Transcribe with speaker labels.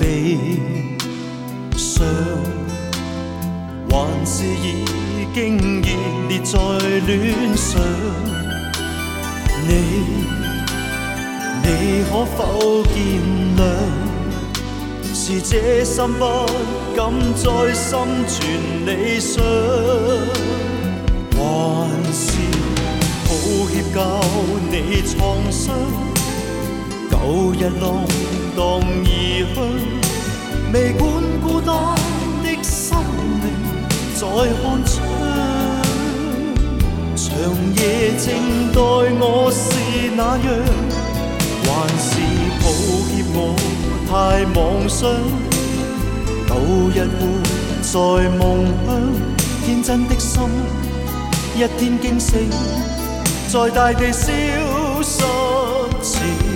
Speaker 1: 悲傷，還是已經熱烈在戀上？你可否見諒？是這心不敢再心存理想，還是抱歉教你創傷？舊日浪蕩異鄉，未管孤單的心靈在看窗，長夜靜待我是那樣，還是抱歉我太妄想，舊日活在夢鄉，天真的心一天驚醒，在大地消失前。